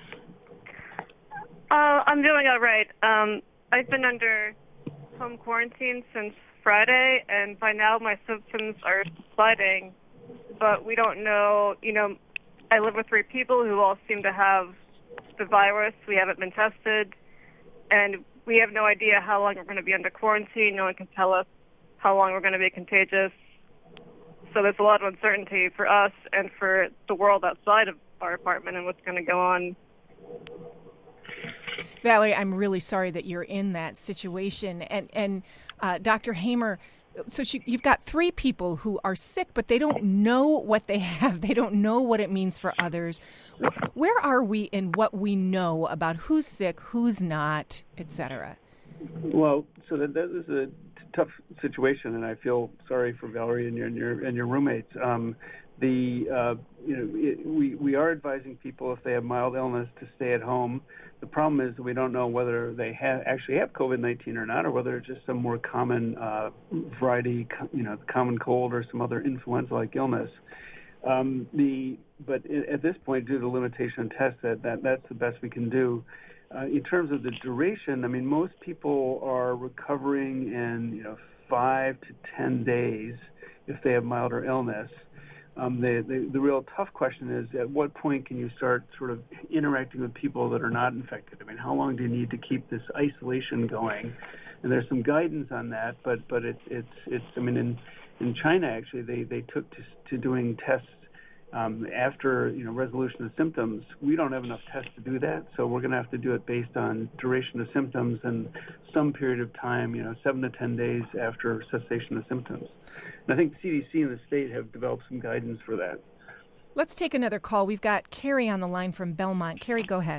Uh, I'm doing all right. Um, I've been under home quarantine since Friday, and by now my symptoms are subsiding, but we don't know, you know, I live with three people who all seem to have the virus. We haven't been tested, and we have no idea how long we're going to be under quarantine. No one can tell us how long we're going to be contagious. So there's a lot of uncertainty for us and for the world outside of our apartment and what's going to go on.
Valerie, I'm really sorry that you're in that situation. And, and uh, Doctor Hamer, so she, you've got three people who are sick, but they don't know what they have. They don't know what it means for others. Where are we in what we know about who's sick, who's not, et cetera?
Well, so that, that is a tough situation, and I feel sorry for Valerie and your and your, and your roommates. Um, the uh, you know it, we we are advising people if they have mild illness to stay at home. The problem is that we don't know whether they have actually have COVID nineteen or not, or whether it's just some more common uh, variety, you know, common cold or some other influenza-like illness. Um, the but at this point, due to the limitation on tests, that, that that's the best we can do. Uh, in terms of the duration, I mean, most people are recovering in you know five to ten days if they have milder illness. Um, the, the the real tough question is at what point can you start sort of interacting with people that are not infected? I mean, how long do you need to keep this isolation going? And there's some guidance on that, but but it's it's it's I mean in in China actually they they took to to doing tests um, after you know resolution of symptoms. We don't have enough tests to do that, so we're going to have to do it based on duration of symptoms and some period of time, you know, seven to ten days after cessation of symptoms. And I think the C D C and the state have developed some guidance for that.
Let's take another call. We've got Carrie on the line from Belmont. Carrie, go ahead.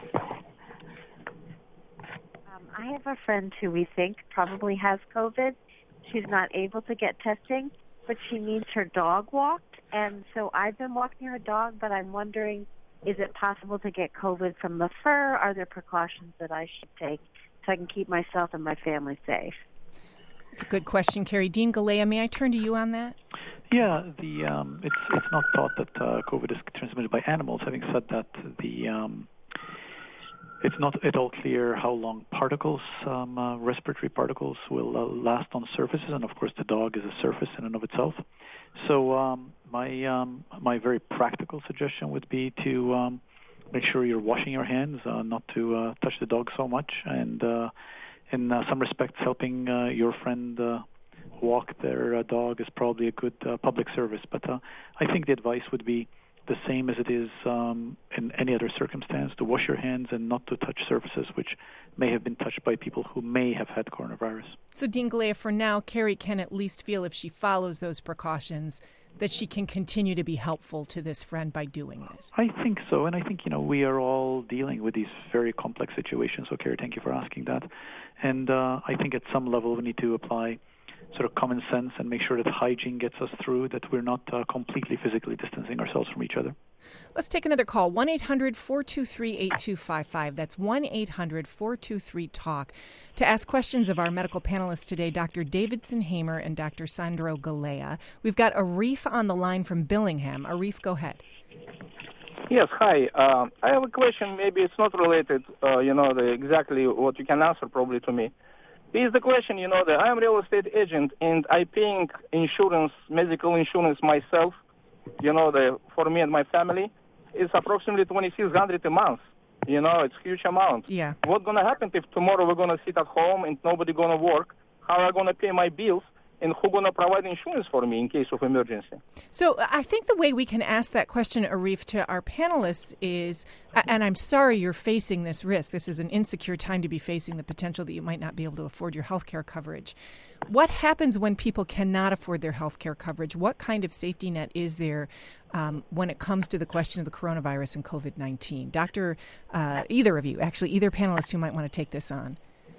Um, I have a friend who we think probably has COVID. She's not able to get testing, but she needs her dog walked. And so I've been walking her dog, but I'm wondering, is it possible to get COVID from the fur? Are there precautions that I should take so I can keep myself and my family safe?
It's a good question, Carrie. Dean Galea, may I turn to you on that?
Yeah, the um, it's it's not thought that uh, COVID is transmitted by animals. Having said that, the um, it's not at all clear how long particles, um, uh, respiratory particles, will uh, last on surfaces, and of course, the dog is a surface in and of itself. So um, my um, my very practical suggestion would be to um, make sure you're washing your hands, uh, not to uh, touch the dog so much, and uh, in uh, some respects, helping uh, your friend uh, walk their uh, dog is probably a good uh, public service. But uh, I think the advice would be the same as it is um, in any other circumstance, to wash your hands and not to touch surfaces which may have been touched by people who may have had coronavirus.
So, Dean Galea, for now, Carrie can at least feel, if she follows those precautions, that she can continue to be helpful to this friend by doing this.
I think so, and I think, you know, we are all dealing with these very complex situations. So, Carrie, thank you for asking that. And uh, I think at some level we need to apply sort of common sense and make sure that hygiene gets us through, that we're not uh, completely physically distancing ourselves from each other.
Let's take another call, one eight hundred four two three eight two five five. That's one eight hundred four two three talk. To ask questions of our medical panelists today, Doctor Davidson Hamer and Doctor Sandro Galea. We've got Arif on the line from Billingham. Arif, go ahead.
Yes, hi. Uh, I have a question. Maybe it's not related, uh, you know, the, exactly what you can answer probably to me. This is the question, you know, that I'm a real estate agent and I paying insurance, medical insurance myself, you know, the, for me and my family. It's approximately twenty-six hundred dollars a month. You know, it's a huge amount.
Yeah.
What's going to happen if tomorrow we're going to sit at home and nobody going to work? How am I going to pay my bills? And who's going to provide insurance for me in case of emergency?
So I think the way we can ask that question, Arif, to our panelists is, and I'm sorry you're facing this risk. This is an insecure time to be facing the potential that you might not be able to afford your health care coverage. What happens when people cannot afford their health care coverage? What kind of safety net is there um, when it comes to the question of the coronavirus and COVID nineteen? Doctor, uh, either of you, actually, either panelist who might want to take this on.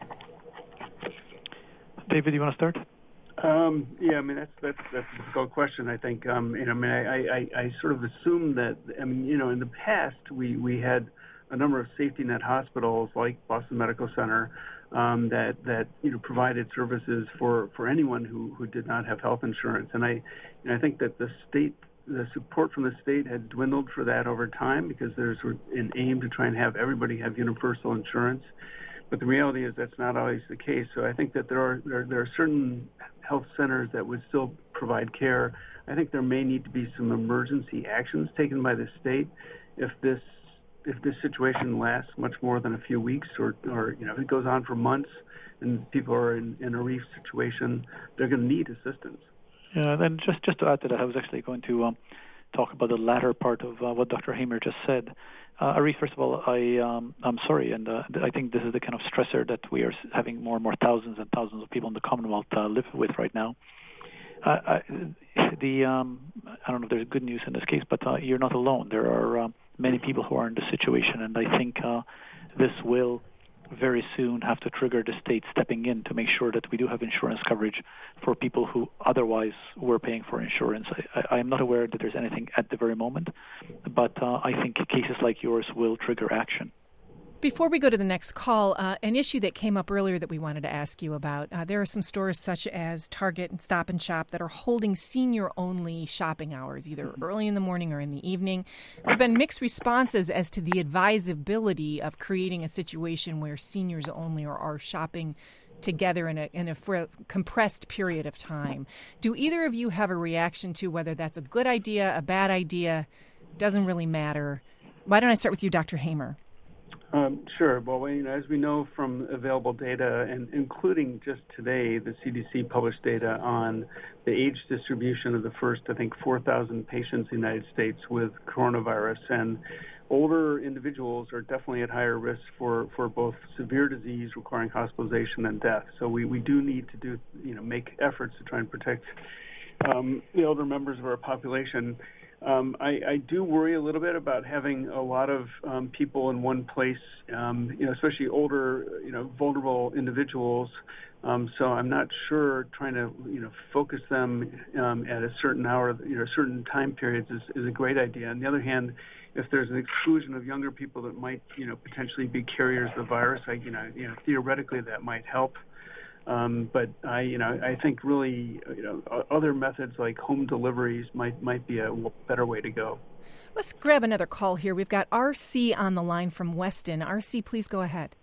David, do you want to start?
Um, yeah, I mean, that's that's that's a difficult question, I think. Um, you know, I mean, I, I, I sort of assumed that, I mean, you know, in the past, we, we had a number of safety net hospitals like Boston Medical Center um, that, that, you know, provided services for, for anyone who, who did not have health insurance. And I, and I think that the state, the support from the state had dwindled for that over time because there's an aim to try and have everybody have universal insurance. But the reality is that's not always the case. So I think that there are there, there are certain health centers that would still provide care. I think there may need to be some emergency actions taken by the state if this if this situation lasts much more than a few weeks, or, or you know, if it goes on for months and people are in, in a reef situation, they're going to need assistance.
Yeah, then just, just to add to that, I was actually going to um, talk about the latter part of uh, what Doctor Hamer just said. Uh, Arif, first of all, I, um, I'm sorry, and uh, I think this is the kind of stressor that we are having more and more thousands and thousands of people in the Commonwealth uh, live with right now. Uh, I, the um, I don't know if there's good news in this case, but uh, you're not alone. There are uh, many people who are in this situation, and I think uh, this will very soon have to trigger the state stepping in to make sure that we do have insurance coverage for people who otherwise were paying for insurance. I, I am not aware that there's anything at the very moment, but uh, I think cases like yours will trigger action.
Before we go to the next call, uh, an issue that came up earlier that we wanted to ask you about. Uh, there are some stores such as Target and Stop and Shop that are holding senior-only shopping hours, either mm-hmm. early in the morning or in the evening. There have been mixed responses as to the advisability of creating a situation where seniors only are, are shopping together in a in a for a compressed period of time. Do either of you have a reaction to whether that's a good idea, a bad idea? Doesn't really matter. Why don't I start with you, Doctor Hamer?
Um, sure. Well, you know, as we know from available data, and including just today, the C D C published data on the age distribution of the first, I think, four thousand patients in the United States with coronavirus. And older individuals are definitely at higher risk for, for both severe disease requiring hospitalization and death. So we, we do need to do, you know, make efforts to try and protect um, the older members of our population. Um, I, I do worry a little bit about having a lot of um, people in one place, um, you know, especially older, you know, vulnerable individuals. Um, so I'm not sure trying to, you know, focus them um, at a certain hour, you know, certain time periods is, is a great idea. On the other hand, if there's an exclusion of younger people that might, you know, potentially be carriers of the virus, I, you know, you know, theoretically that might help. Um, but I, you know, I think really, you know, other methods like home deliveries might might be a better way to go.
Let's grab another call here. We've got R C on the line from Weston. R C, please go ahead.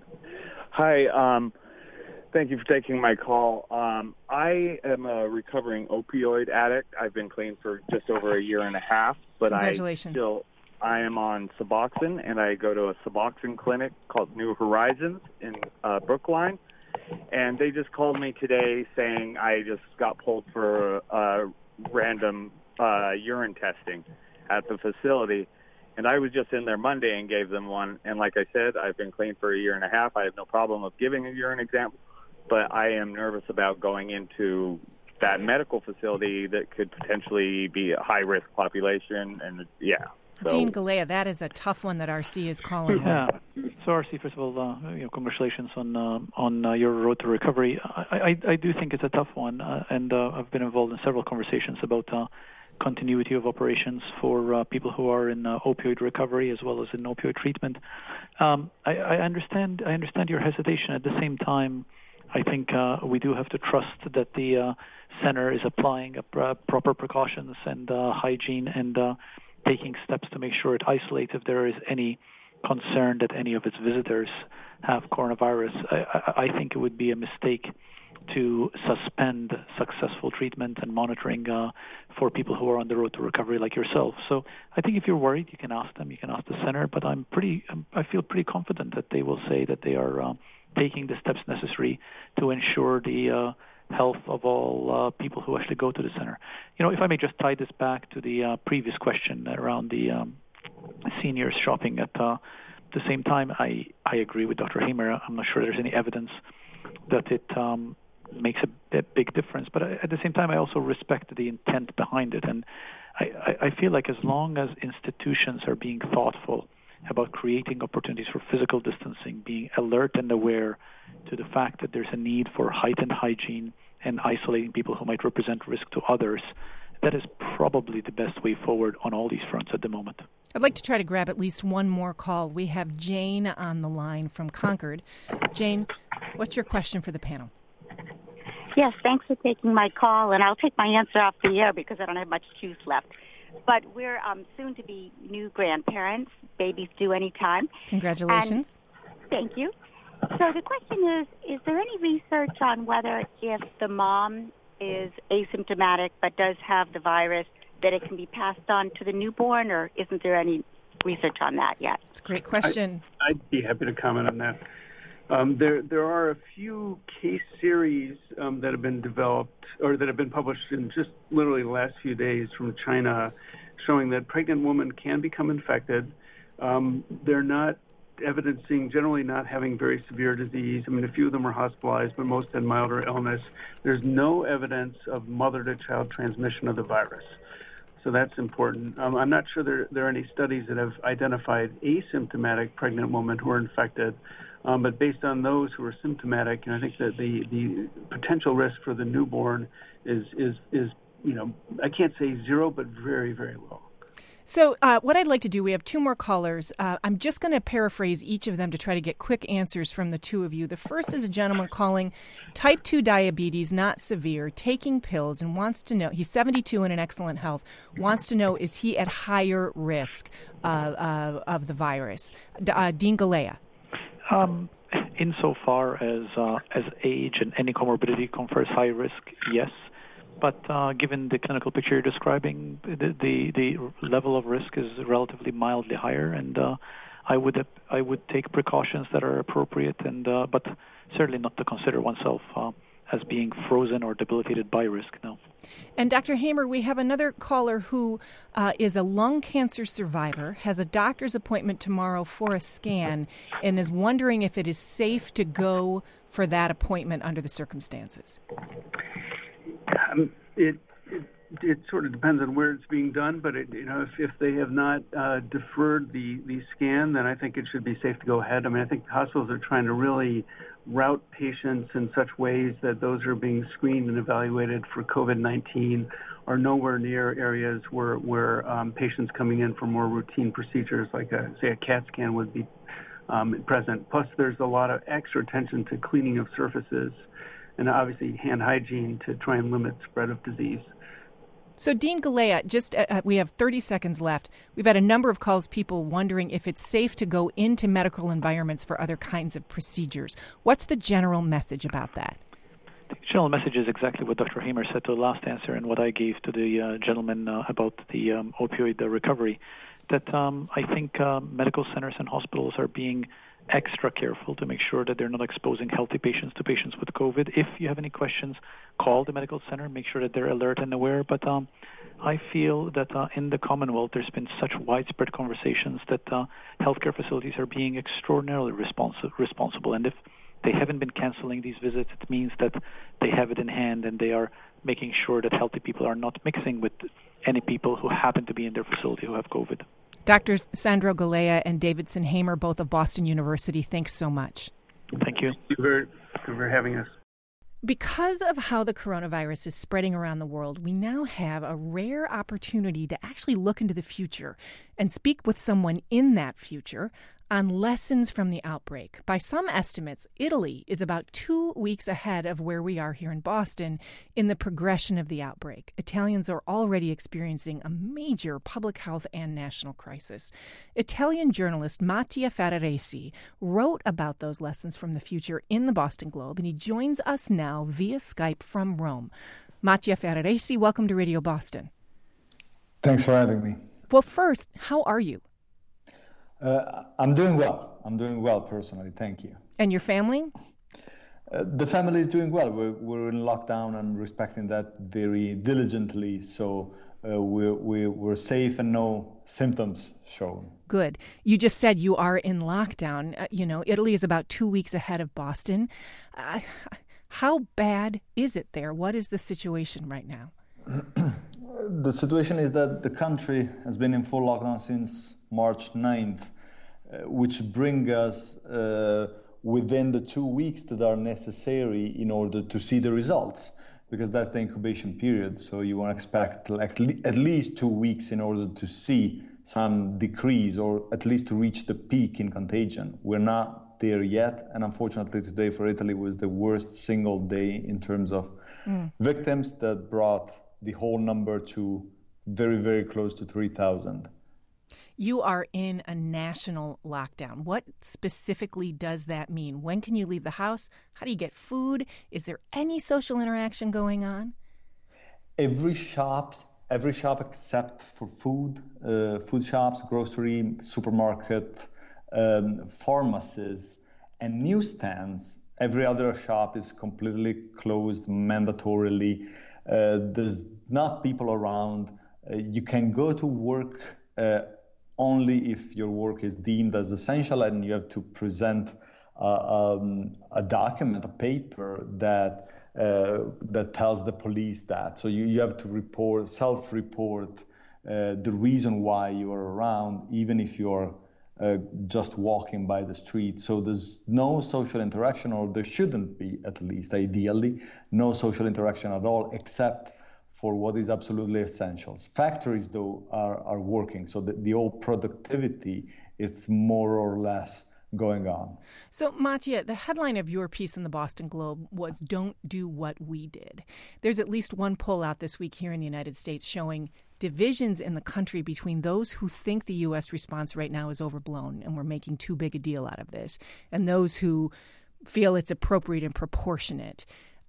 Hi. Um, thank you for taking my call. Um, I am a recovering opioid addict. I've been clean for just over a year and a half, but
Congratulations.
I still I am on Suboxone, and I go to a Suboxone clinic called New Horizons in uh, Brookline. And they just called me today saying I just got pulled for uh, random uh, urine testing at the facility. And I was just in there Monday and gave them one. And like I said, I've been clean for a year and a half. I have no problem of giving a urine exam. But I am nervous about going into that medical facility that could potentially be a high-risk population. And, yeah. So.
Dean Galea, that is a tough one that R C is calling.
Yeah. So R C, first of all, uh, you know, congratulations on uh, on uh, your road to recovery. I, I, I do think it's a tough one, uh, and uh, I've been involved in several conversations about uh, continuity of operations for uh, people who are in uh, opioid recovery as well as in opioid treatment. Um, I, I understand. I understand your hesitation. At the same time, I think uh, we do have to trust that the uh, center is applying a pr- proper precautions and uh, hygiene and uh, taking steps to make sure it isolates if there is any concern that any of its visitors have coronavirus. I, I, I think it would be a mistake to suspend successful treatment and monitoring uh, for people who are on the road to recovery like yourself. So I think if you're worried, you can ask them, you can ask the center, but I'm pretty, I feel pretty confident that they will say that they are uh, taking the steps necessary to ensure the uh, health of all uh, people who actually go to the center. You know, if I may just tie this back to the uh, previous question around the um, seniors shopping at uh, the same time, I, I agree with Doctor Hamer. I'm not sure there's any evidence that it um, makes a, a big difference. But I, at the same time, I also respect the intent behind it. And I, I, I feel like as long as institutions are being thoughtful about creating opportunities for physical distancing, being alert and aware to the fact that there's a need for heightened hygiene and isolating people who might represent risk to others, that is probably the best way forward on all these fronts at the moment.
I'd like to try to grab at least one more call. We have Jane on the line from Concord. Jane, what's your question for the panel?
Yes, thanks for taking my call, and I'll take my answer off the air because I don't have much juice left. But we're um, soon to be new grandparents. Babies due any time.
Congratulations.
And thank you. So the question is, is there any research on whether if the mom is asymptomatic but does have the virus, that it can be passed on to the newborn, or isn't there any research on that yet?
It's a great question.
I, I'd be happy to comment on that. Um, there, there are a few case series um, that have been developed or that have been published in just literally the last few days from China, showing that pregnant women can become infected. Um, they're not evidencing generally not having very severe disease. I mean, a few of them are hospitalized, but most had milder illness. There's no evidence of mother-to-child transmission of the virus. So that's important. Um, I'm not sure there, there are any studies that have identified asymptomatic pregnant women who are infected. Um, but based on those who are symptomatic, and I think that the, the potential risk for the newborn is, is, is, you know, I can't say zero, but very, very low.
So uh, what I'd like to do, we have two more callers. Uh, I'm just going to paraphrase each of them to try to get quick answers from the two of you. The first is a gentleman calling type two diabetes, not severe, taking pills, and wants to know, he's seventy-two and in excellent health, wants to know, is he at higher risk uh, uh, of the virus? D- uh, Dean Galea.
Um, insofar as uh, as age and any comorbidity confers high risk, yes. But uh, given the clinical picture you're describing, the, the the level of risk is relatively mildly higher, and uh, I would I would take precautions that are appropriate, and uh, but certainly not to consider oneself uh, as being frozen or debilitated by risk. No.
And Doctor Hamer, we have another caller who uh, is a lung cancer survivor, has a doctor's appointment tomorrow for a scan, and is wondering if it is safe to go for that appointment under the circumstances.
Um, it, it it sort of depends on where it's being done, but it, you know, if, if they have not uh, deferred the, the scan, then I think it should be safe to go ahead. I mean, I think hospitals are trying to really route patients in such ways that those who are being screened and evaluated for COVID nineteen are nowhere near areas where where um, patients coming in for more routine procedures, like a, say a CAT scan, would be um, present. Plus, there's a lot of extra attention to cleaning of surfaces, and obviously hand hygiene to try and limit spread of disease.
So, Dean Galea, just uh, we have thirty seconds left. We've had a number of calls, people wondering if it's safe to go into medical environments for other kinds of procedures. What's the general message about that?
The general message is exactly what Doctor Hamer said to the last answer and what I gave to the uh, gentleman uh, about the um, opioid uh, recovery, that um, I think uh, medical centers and hospitals are being extra careful to make sure that they're not exposing healthy patients to patients with COVID. If you have any questions, call the medical center, make sure that they're alert and aware. But um, I feel that uh, in the Commonwealth, there's been such widespread conversations that uh, healthcare facilities are being extraordinarily responsive, responsible. And if they haven't been canceling these visits, it means that they have it in hand and they are making sure that healthy people are not mixing with any people who happen to be in their facility who have COVID.
Doctors Sandro Galea and Davidson Hamer, both of Boston University, thanks so much.
Thank you.
Thank you for, for having us.
Because of how the coronavirus is spreading around the world, we now have a rare opportunity to actually look into the future and speak with someone in that future on lessons from the outbreak. By some estimates, Italy is about two weeks ahead of where we are here in Boston in the progression of the outbreak. Italians are already experiencing a major public health and national crisis. Italian journalist Mattia Ferraresi wrote about those lessons from the future in the Boston Globe, and he joins us now via Skype from Rome. Mattia Ferraresi, welcome to Radio Boston.
Thanks for having me.
Well, first, how are you?
Uh, I'm doing well. I'm doing well personally. Thank you.
And your family?
Uh, the family is doing well. We're, we're in lockdown and respecting that very diligently. So uh, we're, we're, we're safe and no symptoms shown.
Good. You just said you are in lockdown. Uh, you know, Italy is about two weeks ahead of Boston. Uh, how bad is it there? What is the situation right now?
The situation is that the country has been in full lockdown since March ninth, uh, which bring us uh, within the two weeks that are necessary in order to see the results, because that's the incubation period. So you want to expect like at least two weeks in order to see some decrease or at least to reach the peak in contagion. We're not there yet, and unfortunately today for Italy was the worst single day in terms of mm. victims that brought the whole number to very, very close to three thousand.
You are in a national lockdown. What specifically does that mean? When can you leave the house? How do you get food? Is there any social interaction going on?
Every shop, every shop except for food, uh, food shops, grocery, supermarket, um, pharmacies, and newsstands. Every other shop is completely closed mandatorily. Uh, there's not people around. Uh, you can go to work uh, only if your work is deemed as essential, and you have to present uh, um, a document, a paper that uh, that tells the police that. So you, you have to report, self-report uh, the reason why you are around, even if you're uh, just walking by the street. So there's no social interaction, or there shouldn't be, at least ideally, no social interaction at all, except for what is absolutely essential. Factories, though, are, are working, so the, the whole productivity is more or less going on.
So, Mattia, the headline of your piece in the Boston Globe was "Don't Do What We Did." There's at least one poll out this week here in the United States showing divisions in the country between those who think the U S response right now is overblown and we're making too big a deal out of this, and those who feel it's appropriate and proportionate.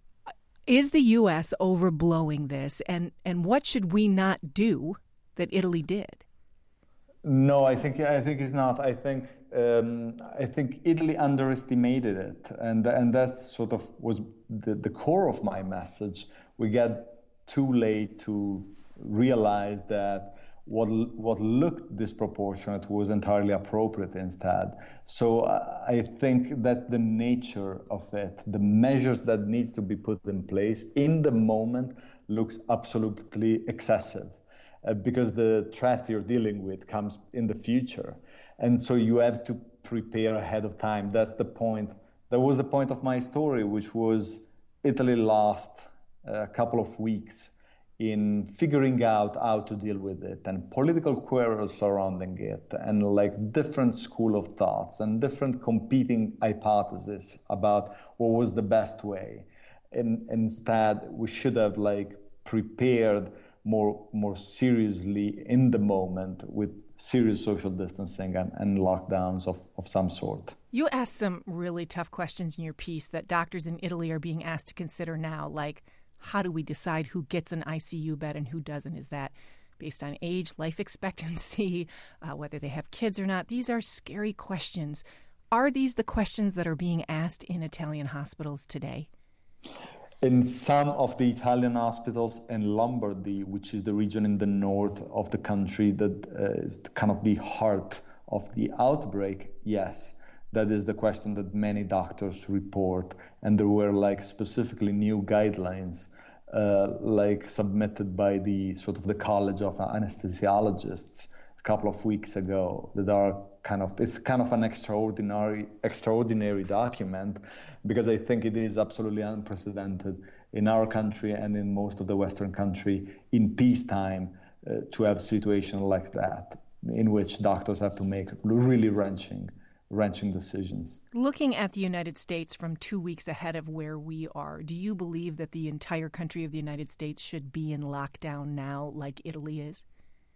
Is the U S overblowing this, and, and what should we not do that Italy did?
No, I think I think it's not. I think um, I think Italy underestimated it, and and that sort of was the, the core of my message. We got too late to realize that what what looked disproportionate was entirely appropriate instead. So I think that's the nature of it. The measures that needs to be put in place in the moment looks absolutely excessive. Uh, because the threat you're dealing with comes in the future. And so you have to prepare ahead of time. That's the point. That was the point of my story, which was Italy lost a couple of weeks in figuring out how to deal with it, and political quarrels surrounding it, and like different school of thoughts and different competing hypotheses about what was the best way. And instead, we should have like prepared more more seriously in the moment with serious social distancing and, and lockdowns of, of some sort.
You asked some really tough questions in your piece that doctors in Italy are being asked to consider now, like how do we decide who gets an I C U bed and who doesn't? Is that based on age, life expectancy, uh, whether they have kids or not? These are scary questions. Are these the questions that are being asked in Italian hospitals today?
In some of the Italian hospitals in Lombardy, which is the region in the north of the country that uh, is kind of the heart of the outbreak, yes, that is the question that many doctors report. And there were like specifically new guidelines uh, like submitted by the sort of the College of Anesthesiologists a couple of weeks ago that are kind of, it's kind of an extraordinary, extraordinary document, because I think it is absolutely unprecedented in our country and in most of the Western country in peacetime uh, to have a situation like that, in which doctors have to make really wrenching, wrenching decisions.
Looking at the United States from two weeks ahead of where we are, do you believe that the entire country of the United States should be in lockdown now like Italy is?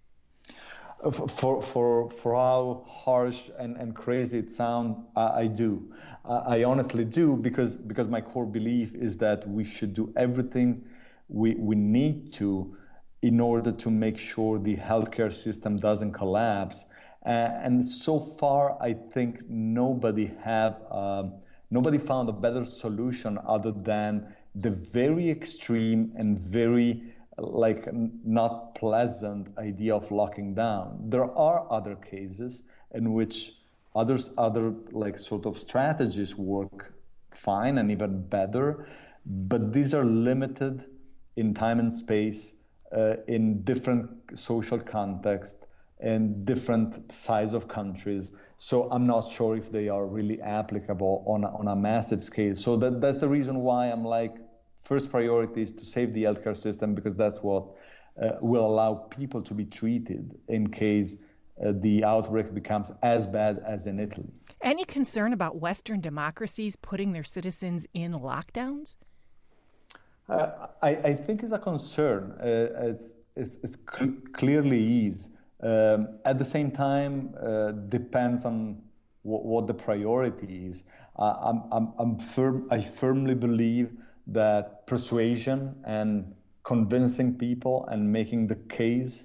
For for for how harsh and, and crazy it sounds, I, I do. I, I honestly do, because because my core belief is that we should do everything we we need to in order to make sure the healthcare system doesn't collapse. Uh, and so far, I think nobody have um, nobody found a better solution other than the very extreme and very like not pleasant idea of locking down. There are other cases in which others, other like sort of strategies work fine and even better, but these are limited in time and space, uh, in different social context and different size of countries. So I'm not sure if they are really applicable on a, on a massive scale. So that that's the reason why I'm like, first priority is to save the healthcare system, because that's what uh, will allow people to be treated in case uh, the outbreak becomes as bad as in Italy.
Any concern about Western democracies putting their citizens in lockdowns?
Uh, I, I think it's a concern. Uh, it's it's, it's cl- clearly is. Um, at the same time, uh, depends on w- what the priority is. Uh, I'm, I'm, I'm firm, I firmly believe that persuasion and convincing people and making the case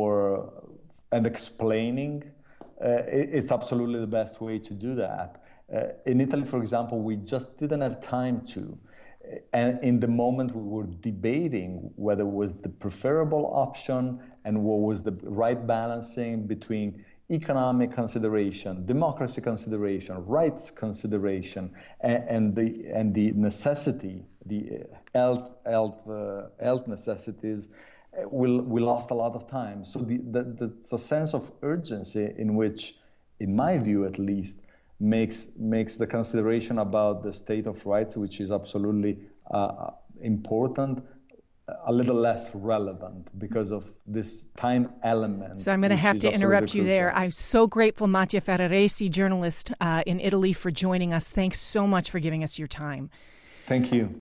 for and explaining uh, it's absolutely the best way to do that. Uh, in Italy, for example, we just didn't have time to. And in the moment we were debating whether it was the preferable option and what was the right balancing between economic consideration, democracy consideration, rights consideration, and, and the and the necessity, the health health uh, health necessities, we we lost a lot of time. So the, the, the a sense of urgency in which, in my view at least, makes makes the consideration about the state of rights, which is absolutely uh, important, a little less relevant because of this time element.
So I'm going to have to interrupt you there. I'm so grateful, Mattia Ferraresi, journalist uh, in Italy, for joining us. Thanks so much for giving us your time.
Thank you.